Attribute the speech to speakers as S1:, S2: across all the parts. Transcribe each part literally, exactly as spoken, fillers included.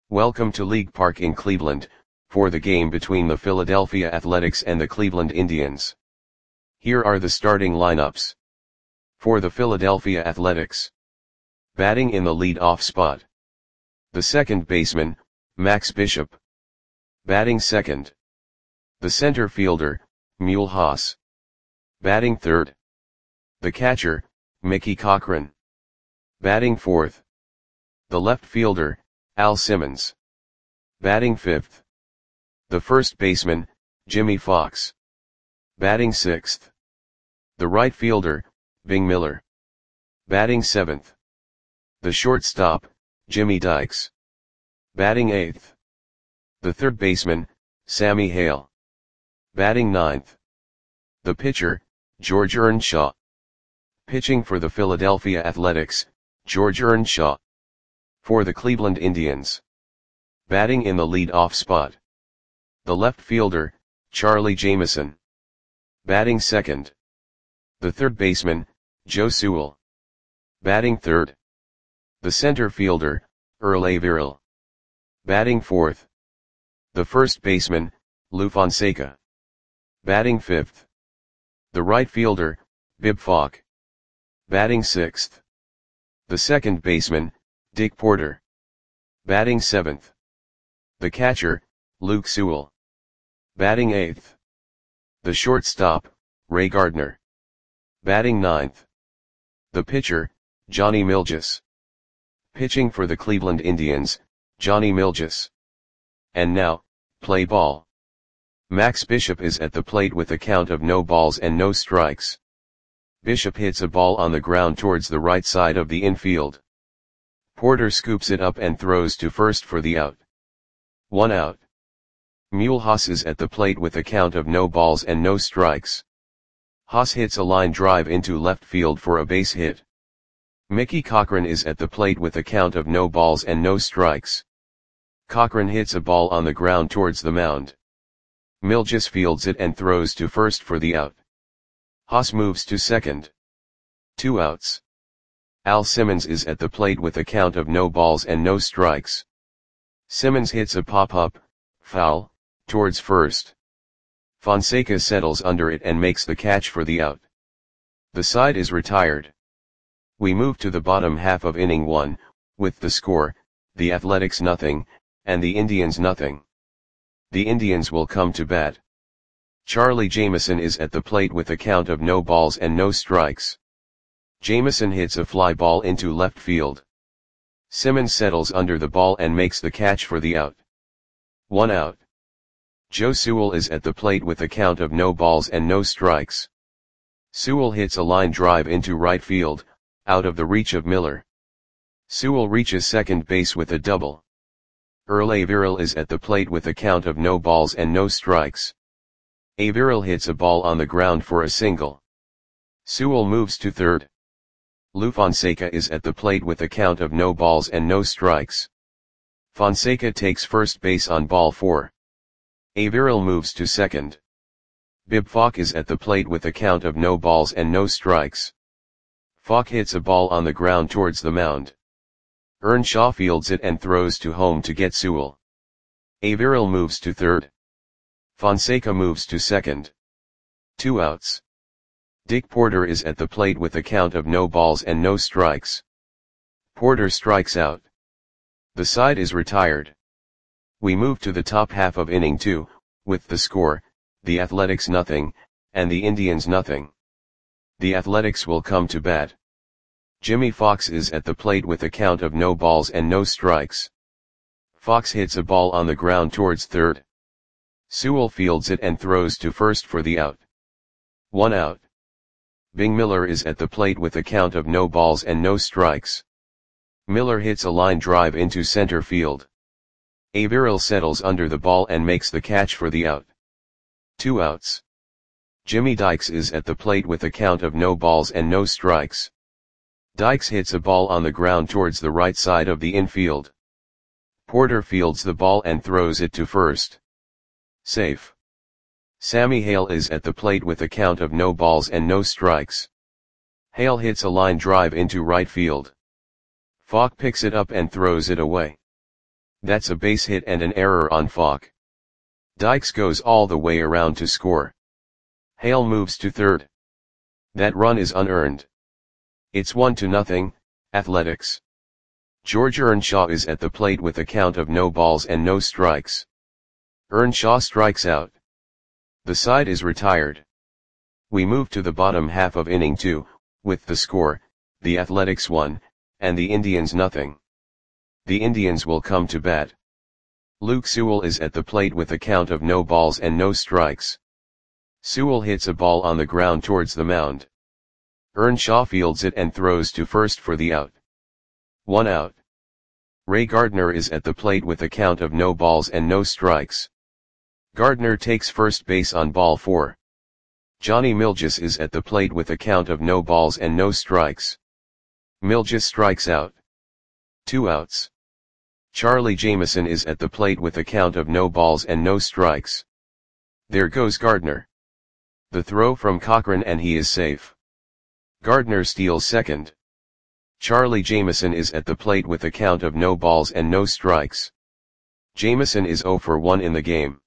S1: Welcome to League Park in Cleveland, for the game between the Philadelphia Athletics and the Cleveland Indians. Here are the starting lineups. For the Philadelphia Athletics. Batting in the lead-off spot. The second baseman, Max Bishop. Batting second. The center fielder, Mule Haas. Batting third. The catcher, Mickey Cochrane. Batting fourth. The left fielder, Al Simmons. Batting fifth. The first baseman, Jimmie Foxx. Batting sixth. The right fielder, Bing Miller. Batting seventh. The shortstop, Jimmy Dykes. Batting eighth. The third baseman, Sammy Hale. Batting ninth. The pitcher, George Earnshaw. Pitching for the Philadelphia Athletics, George Earnshaw. For the Cleveland Indians. Batting in the lead-off spot. The left fielder, Charlie Jameson. Batting second. The third baseman, Joe Sewell. Batting third. The center fielder, Earl Averill. Batting fourth. The first baseman, Lou Fonseca. Batting fifth. The right fielder, Bib Falk. Batting sixth. The second baseman, Dick Porter. Batting seventh. The catcher, Luke Sewell. Batting eighth. The shortstop, Ray Gardner. Batting ninth. The pitcher, Johnny Milges. Pitching for the Cleveland Indians, Johnny Milges. And now, play ball. Max Bishop is at the plate with a count of no balls and no strikes. Bishop hits a ball on the ground towards the right side of the infield. Porter scoops it up and throws to first for the out. One out. Mule Haas is at the plate with a count of no balls and no strikes. Haas hits a line drive into left field for a base hit. Mickey Cochrane is at the plate with a count of no balls and no strikes. Cochrane hits a ball on the ground towards the mound. Milges fields it and throws to first for the out. Haas moves to second. Two outs. Al Simmons is at the plate with a count of no balls and no strikes. Simmons hits a pop-up, foul, towards first. Fonseca settles under it and makes the catch for the out. The side is retired. We move to the bottom half of inning one, with the score, the Athletics nothing, and the Indians nothing. The Indians will come to bat. Charlie Jameson is at the plate with a count of no balls and no strikes. Jameson hits a fly ball into left field. Simmons settles under the ball and makes the catch for the out. One out. Joe Sewell is at the plate with a count of no balls and no strikes. Sewell hits a line drive into right field, out of the reach of Miller. Sewell reaches second base with a double. Earl Averill is at the plate with a count of no balls and no strikes. Averill hits a ball on the ground for a single. Sewell moves to third. Lou Fonseca is at the plate with a count of no balls and no strikes. Fonseca takes first base on ball four. Averill moves to second. Bib Falk is at the plate with a count of no balls and no strikes. Falk hits a ball on the ground towards the mound. Earnshaw fields it and throws to home to get Sewell. Averill moves to third. Fonseca moves to second. Two outs. Dick Porter is at the plate with a count of no balls and no strikes. Porter strikes out. The side is retired. We move to the top half of inning two, with the score, the Athletics nothing, and the Indians nothing. The Athletics will come to bat. Jimmie Foxx is at the plate with a count of no balls and no strikes. Foxx hits a ball on the ground towards third. Sewell fields it and throws to first for the out. One out. Bing Miller is at the plate with a count of no balls and no strikes. Miller hits a line drive into center field. Averill settles under the ball and makes the catch for the out. Two outs. Jimmy Dykes is at the plate with a count of no balls and no strikes. Dykes hits a ball on the ground towards the right side of the infield. Porter fields the ball and throws it to first. Safe. Sammy Hale is at the plate with a count of no balls and no strikes. Hale hits a line drive into right field. Falk picks it up and throws it away. That's a base hit and an error on Falk. Dykes goes all the way around to score. Hale moves to third. That run is unearned. It's one to nothing, Athletics. George Earnshaw is at the plate with a count of no balls and no strikes. Earnshaw strikes out. The side is retired. We move to the bottom half of inning two, with the score, the Athletics one, and the Indians nothing. The Indians will come to bat. Luke Sewell is at the plate with a count of no balls and no strikes. Sewell hits a ball on the ground towards the mound. Earnshaw fields it and throws to first for the out. One out. Ray Gardner is at the plate with a count of no balls and no strikes. Gardner takes first base on ball four. Johnny Milges is at the plate with a count of no balls and no strikes. Milges strikes out. Two outs. Charlie Jameson is at the plate with a count of no balls and no strikes. There goes Gardner. The throw from Cochran and he is safe. Gardner steals second. Charlie Jameson is at the plate with a count of no balls and no strikes. Jameson is oh for one in the game.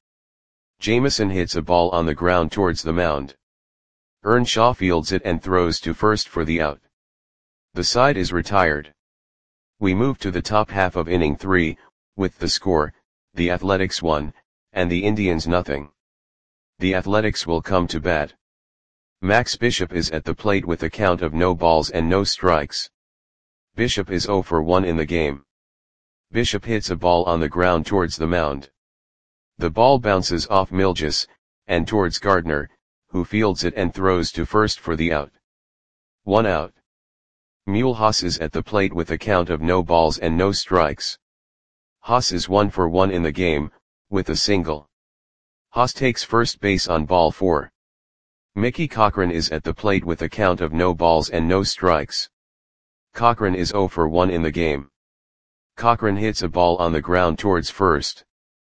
S1: Jameson hits a ball on the ground towards the mound. Earnshaw fields it and throws to first for the out. The side is retired. We move to the top half of inning three, with the score, the Athletics one, and the Indians nothing. The Athletics will come to bat. Max Bishop is at the plate with a count of no balls and no strikes. Bishop is oh for one in the game. Bishop hits a ball on the ground towards the mound. The ball bounces off Milges, and towards Gardner, who fields it and throws to first for the out. One out. Mulhouse is at the plate with a count of no balls and no strikes. Haas is one for one in the game, with a single. Haas takes first base on ball four. Mickey Cochran is at the plate with a count of no balls and no strikes. Cochran is oh for one in the game. Cochran hits a ball on the ground towards first.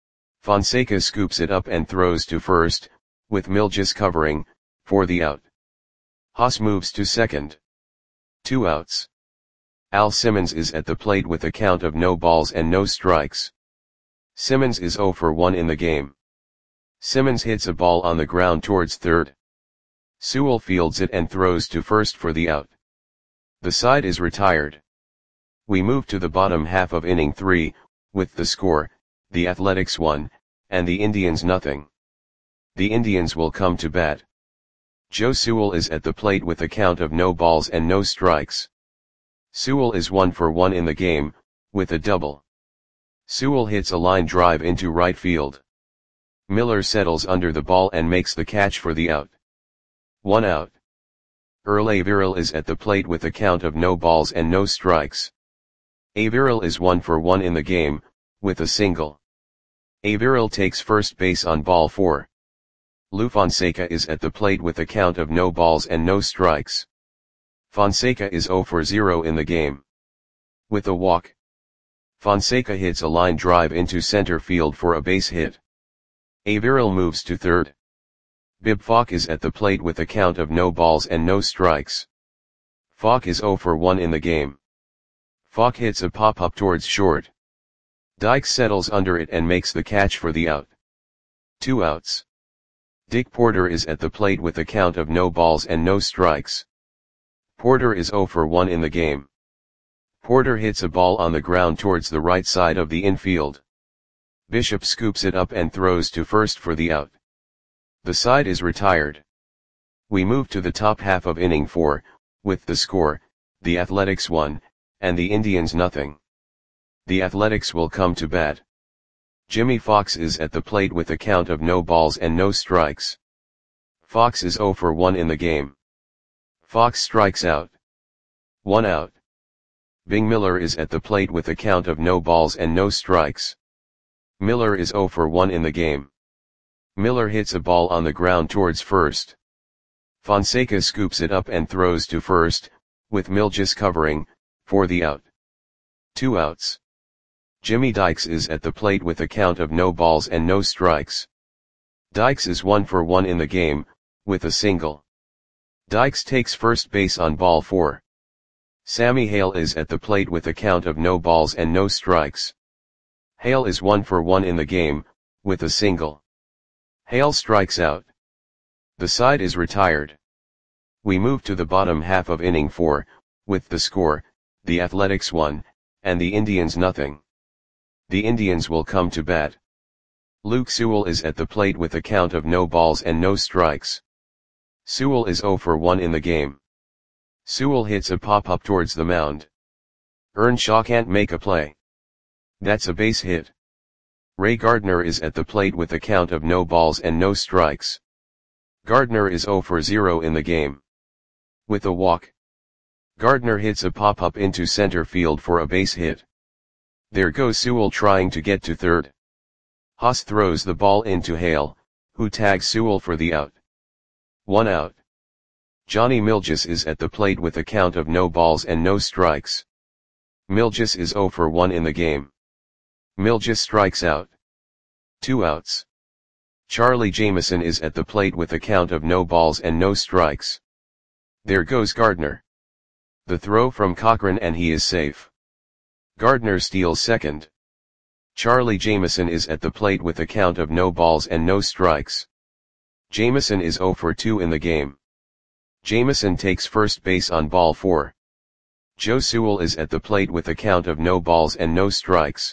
S1: Fonseca scoops it up and throws to first, with Milges covering, for the out. Haas moves to second. Two outs. Al Simmons is at the plate with a count of no balls and no strikes. Simmons is oh for one in the game. Simmons hits a ball on the ground towards third. Sewell fields it and throws to first for the out. The side is retired. We move to the bottom half of inning three, with the score, the Athletics one, and the Indians nothing. The Indians will come to bat. Joe Sewell is at the plate with a count of no balls and no strikes. Sewell is one for one in the game, with a double. Sewell hits a line drive into right field. Miller settles under the ball and makes the catch for the out. One out. Earl Averill is at the plate with a count of no balls and no strikes. Averill is one for one in the game, with a single. Averill takes first base on ball four. Lou Fonseca is at the plate with a count of no balls and no strikes. Fonseca is oh for zero in the game. With a walk. Fonseca hits a line drive into center field for a base hit. Averill moves to third. Bib Falk is at the plate with a count of no balls and no strikes. Falk is oh for one in the game. Falk hits a pop-up towards short. Dykes settles under it and makes the catch for the out. Two outs. Dick Porter is at the plate with a count of no balls and no strikes. Porter is oh for one in the game. Porter hits a ball on the ground towards the right side of the infield. Bishop scoops it up and throws to first for the out. The side is retired. We move to the top half of inning four, with the score, the Athletics one, and the Indians nothing. The Athletics will come to bat. Jimmy Fox is at the plate with a count of no balls and no strikes. Fox is oh for one in the game. Fox strikes out. One out. Bing Miller is at the plate with a count of no balls and no strikes. Miller is oh for one in the game. Miller hits a ball on the ground towards first. Fonseca scoops it up and throws to first, with Milges covering, for the out. Two outs. Jimmy Dykes is at the plate with a count of no balls and no strikes. Dykes is one for one in the game, with a single. Dykes takes first base on ball four. Sammy Hale is at the plate with a count of no balls and no strikes. Hale is one for one in the game, with a single. Hale strikes out. The side is retired. We move to the bottom half of inning four, with the score, the Athletics one, and the Indians nothing. The Indians will come to bat. Luke Sewell is at the plate with a count of no balls and no strikes. Sewell is zero for one in the game. Sewell hits a pop-up towards the mound. Earnshaw can't make a play. That's a base hit. Ray Gardner is at the plate with a count of no balls and no strikes. Gardner is zero for zero in the game. With a walk, Gardner hits a pop-up into center field for a base hit. There goes Sewell trying to get to third. Haas throws the ball into Hale, who tags Sewell for the out. One out. Johnny Milges is at the plate with a count of no balls and no strikes. Milges is zero for one in the game. Milges strikes out. Two outs. Charlie Jameson is at the plate with a count of no balls and no strikes. There goes Gardner. The throw from Cochran and he is safe. Gardner steals second. Charlie Jameson is at the plate with a count of no balls and no strikes. Jameson is zero for two in the game. Jameson takes first base on ball four. Joe Sewell is at the plate with a count of no balls and no strikes.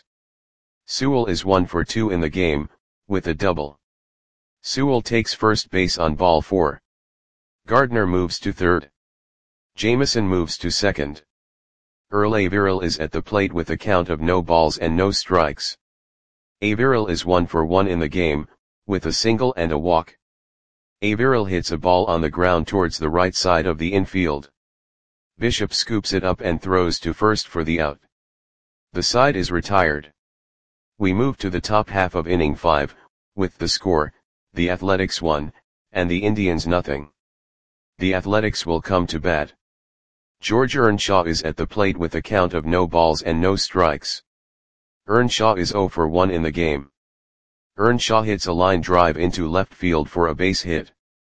S1: Sewell is one for two in the game, with a double. Sewell takes first base on ball four. Gardner moves to third. Jameson moves to second. Earl Averill is at the plate with a count of no balls and no strikes. Averill is one for one in the game, with a single and a walk. Averill hits a ball on the ground towards the right side of the infield. Bishop scoops it up and throws to first for the out. The side is retired. We move to the top half of inning five, with the score, the Athletics one, and the Indians nothing. The Athletics will come to bat. George Earnshaw is at the plate with a count of no balls and no strikes. Earnshaw is zero for one in the game. Earnshaw hits a line drive into left field for a base hit.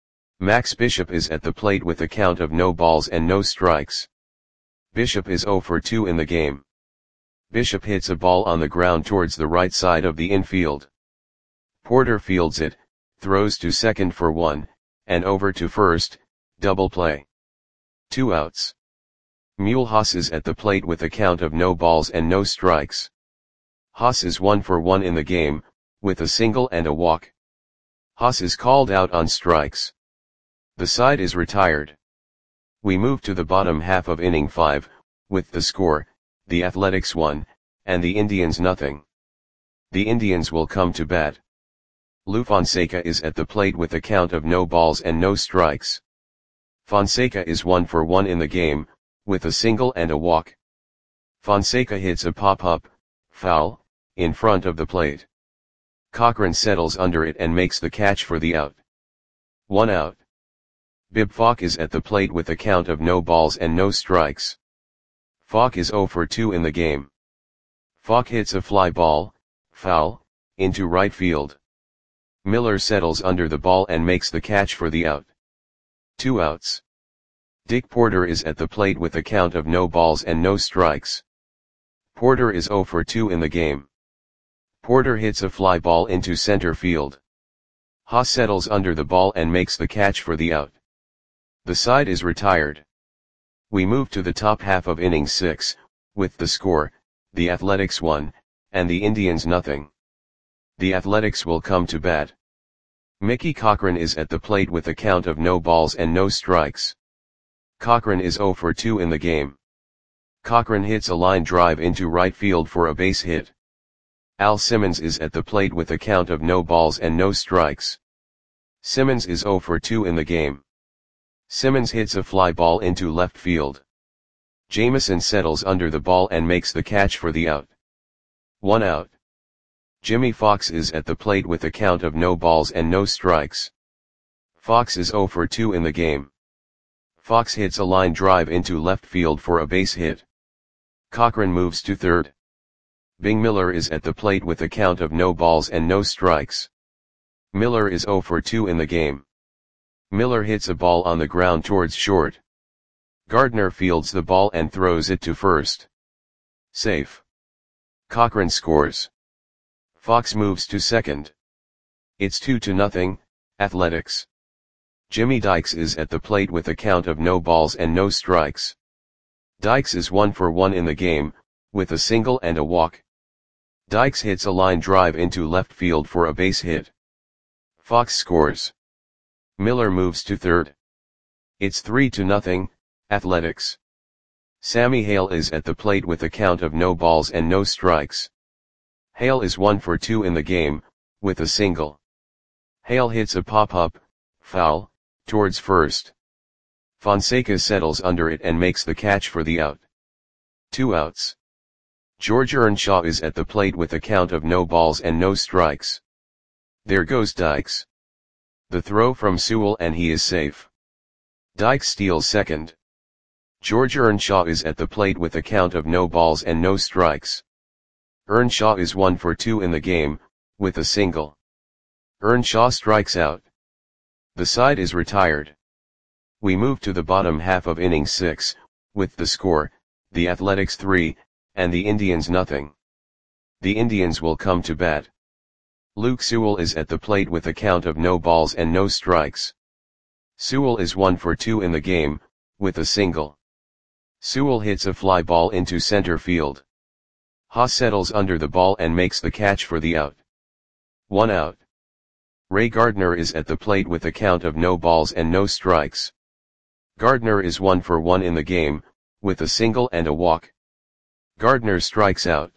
S1: Max Bishop is at the plate with a count of no balls and no strikes. Bishop is zero for two in the game. Bishop hits a ball on the ground towards the right side of the infield. Porter fields it, throws to second for one, and over to first, double play. Two outs. Mule Haas is at the plate with a count of no balls and no strikes. Haas is one for one in the game, with a single and a walk. Haas is called out on strikes. The side is retired. We move to the bottom half of inning five, with the score, the Athletics one, and the Indians nothing. The Indians will come to bat. Lou Fonseca is at the plate with a count of no balls and no strikes. Fonseca is one for one in the game, with a single and a walk. Fonseca hits a pop-up, foul, in front of the plate. Cochran settles under it and makes the catch for the out. One out. Bib Falk is at the plate with a count of no balls and no strikes. Falk is zero for two in the game. Falk hits a fly ball, foul, into right field. Miller settles under the ball and makes the catch for the out. Two outs. Dick Porter is at the plate with a count of no balls and no strikes. Porter is zero for two in the game. Porter hits a fly ball into center field. Haas settles under the ball and makes the catch for the out. The side is retired. We move to the top half of inning six, with the score, the Athletics one, and the Indians nothing. The Athletics will come to bat. Mickey Cochran is at the plate with a count of no balls and no strikes. Cochran is zero for two in the game. Cochran hits a line drive into right field for a base hit. Al Simmons is at the plate with a count of no balls and no strikes. Simmons is zero for two in the game. Simmons hits a fly ball into left field. Jameson settles under the ball and makes the catch for the out. One out. Jimmy Fox is at the plate with a count of no balls and no strikes. Fox is zero for two in the game. Fox hits a line drive into left field for a base hit. Cochran moves to third. Bing Miller is at the plate with a count of no balls and no strikes. Miller is zero for two in the game. Miller hits a ball on the ground towards short. Gardner fields the ball and throws it to first. Safe. Cochran scores. Fox moves to second. It's two to nothing, Athletics. Jimmy Dykes is at the plate with a count of no balls and no strikes. Dykes is one for one in the game, with a single and a walk. Dykes hits a line drive into left field for a base hit. Fox scores. Miller moves to third. It's three to nothing, Athletics. Sammy Hale is at the plate with a count of no balls and no strikes. Hale is one for two in the game, with a single. Hale hits a pop-up, foul, towards first. Fonseca settles under it and makes the catch for the out. Two outs. George Earnshaw is at the plate with a count of no balls and no strikes. There goes Dykes. The throw from Sewell and he is safe. Dykes steals second. George Earnshaw is at the plate with a count of no balls and no strikes. Earnshaw is one for two in the game, with a single. Earnshaw strikes out. The side is retired. We move to the bottom half of inning six, with the score, the Athletics three, and the Indians nothing. The Indians will come to bat. Luke Sewell is at the plate with a count of no balls and no strikes. Sewell is one for two in the game, with a single. Sewell hits a fly ball into center field. Haas settles under the ball and makes the catch for the out. One out. Ray Gardner is at the plate with a count of no balls and no strikes. Gardner is one for one in the game, with a single and a walk. Gardner strikes out.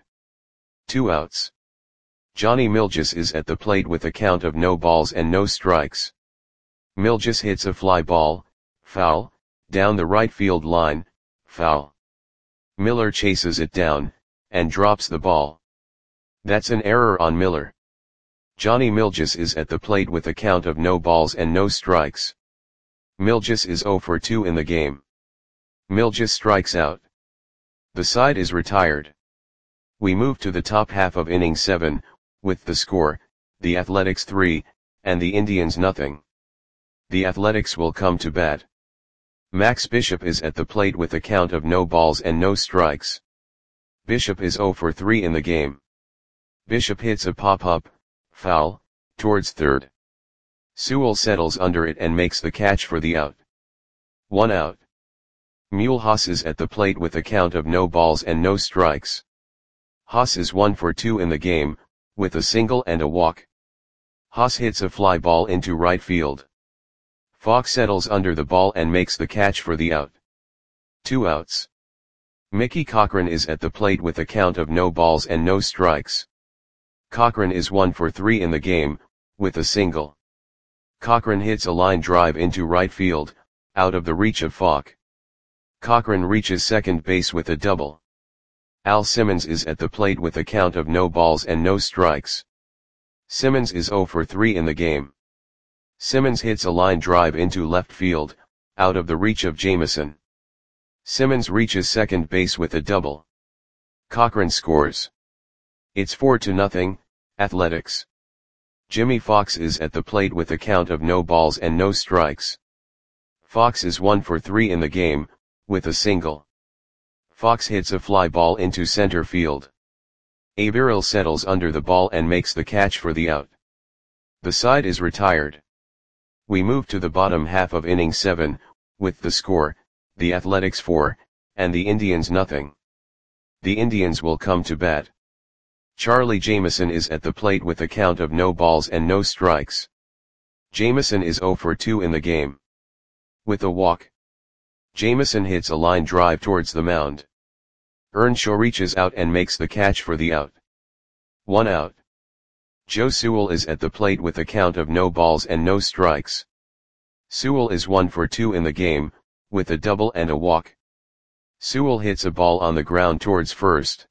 S1: Two outs. Johnny Milges is at the plate with a count of no balls and no strikes. Milges hits a fly ball, foul, down the right field line, foul. Miller chases it down, and drops the ball. That's an error on Miller. Johnny Milges is at the plate with a count of no balls and no strikes. Milges is zero for two in the game. Milges strikes out. The side is retired. We move to the top half of inning seven, with the score, the Athletics three, and the Indians nothing. The Athletics will come to bat. Max Bishop is at the plate with a count of no balls and no strikes. Bishop is zero for three in the game. Bishop hits a pop-up, foul, towards third. Sewell settles under it and makes the catch for the out. One out. Mule Haas is at the plate with a count of no balls and no strikes. Haas is one for two in the game, with a single and a walk. Haas hits a fly ball into right field. Fox settles under the ball and makes the catch for the out. Two outs. Mickey Cochrane is at the plate with a count of no balls and no strikes. Cochrane is one for three in the game, with a single. Cochrane hits a line drive into right field, out of the reach of Falk. Cochrane reaches second base with a double. Al Simmons is at the plate with a count of no balls and no strikes. Simmons is zero for three in the game. Simmons hits a line drive into left field, out of the reach of Jameson. Simmons reaches second base with a double. Cochrane scores. It's four to nothing, Athletics. Jimmy Fox is at the plate with a count of no balls and no strikes. Fox is one for three in the game, with a single. Fox hits a fly ball into center field. Averill settles under the ball and makes the catch for the out. The side is retired. We move to the bottom half of inning seven, with the score, the Athletics four, and the Indians nothing. The Indians will come to bat. Charlie Jameson is at the plate with a count of no balls and no strikes. Jameson is zero for two in the game. With a walk. Jameson hits a line drive towards the mound. Earnshaw reaches out and makes the catch for the out. One out. Joe Sewell is at the plate with a count of no balls and no strikes. Sewell is one for two in the game, with a double and a walk. Sewell hits a ball on the ground towards first.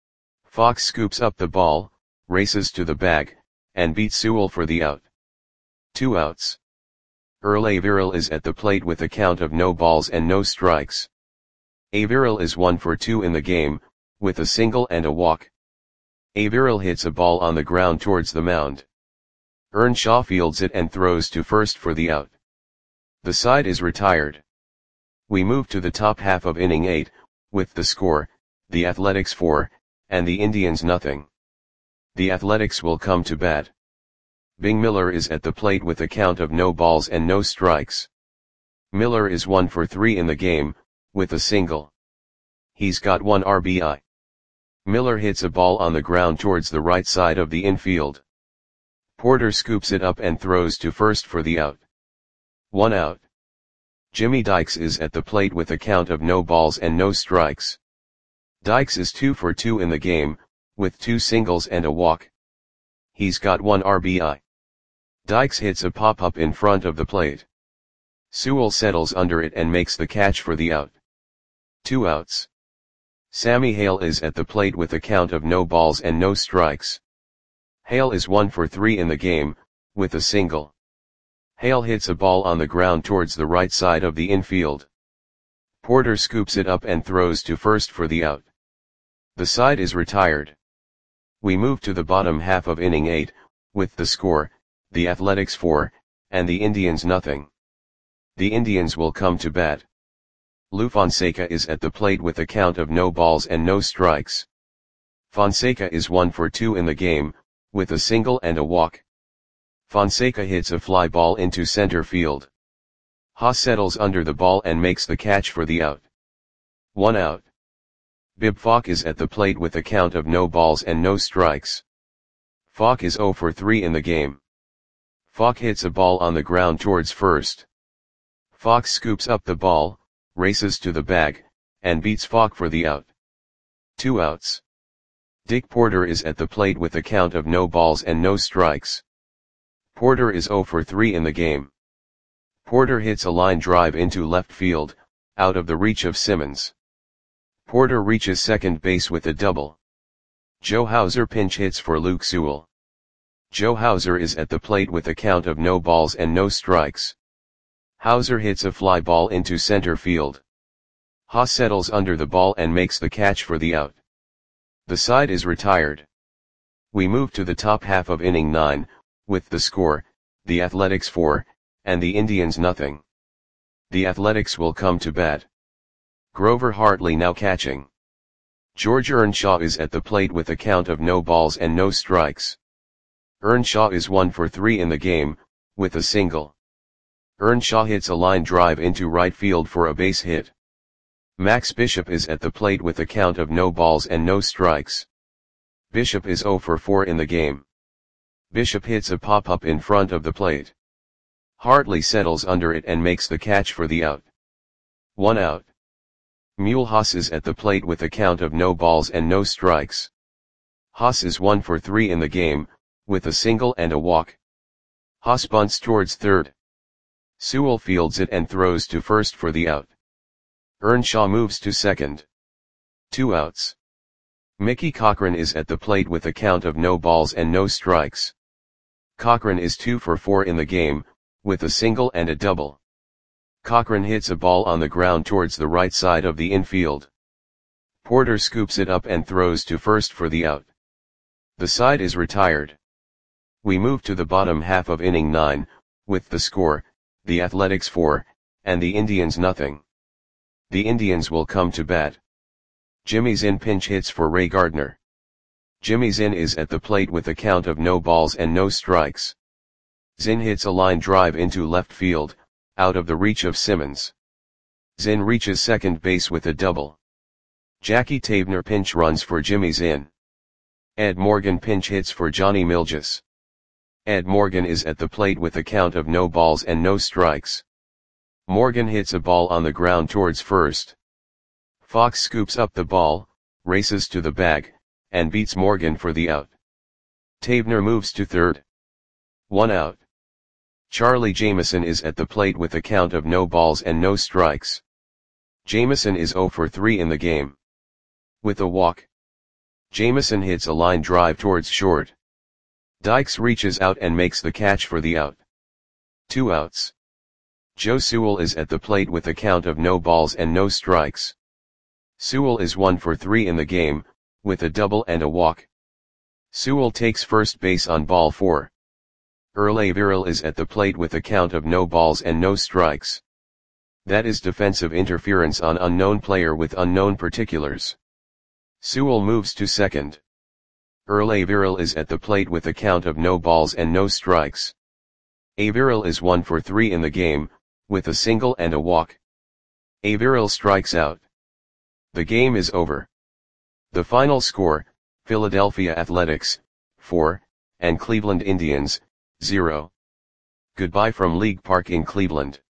S1: Fox scoops up the ball, races to the bag, and beats Sewell for the out. Two outs. Earl Averill is at the plate with a count of no balls and no strikes. Averill is one for two in the game, with a single and a walk. Averill hits a ball on the ground towards the mound. Earnshaw fields it and throws to first for the out. The side is retired. We move to the top half of inning eight, with the score, the Athletics four, and the Indians nothing. The Athletics will come to bat. Bing Miller is at the plate with a count of no balls and no strikes. Miller is one for three in the game, with a single. He's got one R B I. Miller hits a ball on the ground towards the right side of the infield. Porter scoops it up and throws to first for the out. One out. Jimmy Dykes is at the plate with a count of no balls and no strikes. Dykes is two for two in the game, with two singles and a walk. He's got one R B I. Dykes hits a pop-up in front of the plate. Sewell settles under it and makes the catch for the out. Two outs. Sammy Hale is at the plate with a count of no balls and no strikes. Hale is one for three in the game, with a single. Hale hits a ball on the ground towards the right side of the infield. Porter scoops it up and throws to first for the out. The side is retired. We move to the bottom half of inning eight, with the score, the Athletics four, and the Indians nothing. The Indians will come to bat. Lou Fonseca is at the plate with a count of no balls and no strikes. Fonseca is one for two in the game, with a single and a walk. Fonseca hits a fly ball into center field. Haas settles under the ball and makes the catch for the out. One out. Bib Falk is at the plate with a count of no balls and no strikes. Falk is zero for three in the game. Falk hits a ball on the ground towards first. Falk scoops up the ball, races to the bag, and beats Falk for the out. Two outs. Dick Porter is at the plate with a count of no balls and no strikes. Porter is zero for three in the game. Porter hits a line drive into left field, out of the reach of Simmons. Porter reaches second base with a double. Joe Hauser pinch hits for Luke Sewell. Joe Hauser is at the plate with a count of no balls and no strikes. Hauser hits a fly ball into center field. Haas settles under the ball and makes the catch for the out. The side is retired. We move to the top half of inning nine, with the score, the Athletics four, and the Indians nothing. The Athletics will come to bat. Grover Hartley now catching. George Earnshaw is at the plate with a count of no balls and no strikes. Earnshaw is one for three in the game, with a single. Earnshaw hits a line drive into right field for a base hit. Max Bishop is at the plate with a count of no balls and no strikes. Bishop is zero for four in the game. Bishop hits a pop-up in front of the plate. Hartley settles under it and makes the catch for the out. One out. Mule Haas is at the plate with a count of no balls and no strikes. Haas is one for three in the game, with a single and a walk. Haas bunts towards third. Sewell fields it and throws to first for the out. Earnshaw moves to second. Two outs. Mickey Cochran is at the plate with a count of no balls and no strikes. Cochran is two for four in the game, with a single and a double. Cochran hits a ball on the ground towards the right side of the infield. Porter scoops it up and throws to first for the out. The side is retired. We move to the bottom half of inning nine, with the score, the Athletics four, and the Indians nothing. The Indians will come to bat. Jimmy Zinn pinch hits for Ray Gardner. Jimmy Zinn is at the plate with a count of no balls and no strikes. Zinn hits a line drive into left field, out of the reach of Simmons. Zinn reaches second base with a double. Jackie Tavener pinch runs for Jimmy Zinn. Ed Morgan pinch hits for Johnny Milges. Ed Morgan is at the plate with a count of no balls and no strikes. Morgan hits a ball on the ground towards first. Fox scoops up the ball, races to the bag, and beats Morgan for the out. Tavener moves to third. One out. Charlie Jameson is at the plate with a count of no balls and no strikes. Jameson is zero for three in the game. With a walk. Jameson hits a line drive towards short. Dykes reaches out and makes the catch for the out. Two outs. Joe Sewell is at the plate with a count of no balls and no strikes. Sewell is one for three in the game, with a double and a walk. Sewell takes first base on ball four. Earl Averill is at the plate with a count of no balls and no strikes. That is defensive interference on unknown player with unknown particulars. Sewell moves to second. Earl Averill is at the plate with a count of no balls and no strikes. Averill is one for three in the game, with a single and a walk. Averill strikes out. The game is over. The final score, Philadelphia Athletics, four, and Cleveland Indians, zero. Goodbye from League Park in Cleveland.